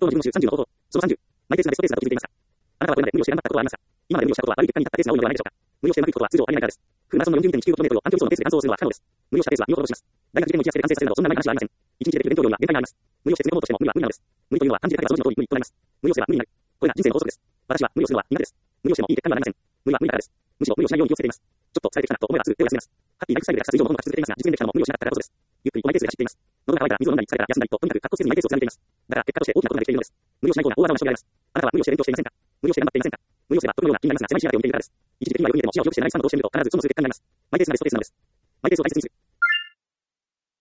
当の自分の30の方法。その30。マイペースなベストペースだと気づいていますか？あなたはこれまで無理をして頑張ったことはありますか？今まで無理をしたことは悪い結果に至ったペースが多いのではないでしょうか？無理をしてうまくいくことは通常ありえないからです。フルマラソンの 42.195km を短距離走のペースで完走するのは不可能です。無理をしたペースは身を滅ぼします。大学受験の1月で完成させるなどそんな長い話はありません。1日でできる勉強量には限界があります。無理をして詰め込もうとしても無理は無理なのです。無理というのは漢字で書けばその字の通り無理となります。無理をすれば無理になる。これが人生の法則です。私は無理をするのは苦手です。無理をしてもいい結果にはなりません。無理は無理だからです。むしろ無理をしないように気をつけています。ちょっと疲れてきたなと思えばすぐ手を休めます。ハッピーライフスタイルで活動以上のものが続けていますが、実現できたのも無理をしなかったからこそです。ゆっくりとマイペースで走っています。喉が渇いたら水を飲んだり疲れたら休んだりと、とにかく格好せずにマイペースを貫いています。だから結果として大きなことができているのです。無理をしない方が大技の人があります。あなたは無理をして勉強していませんか？無理をして頑張っていませんか？無理をすれば飛ぶような気になりますが、狭い視野でを見ているからです。一時的にはよく見ても視野を広くしてないさんのどうしてみると必ずうつの続く結果になります。マイペースなベストペースなのです。マイペースを大切にする。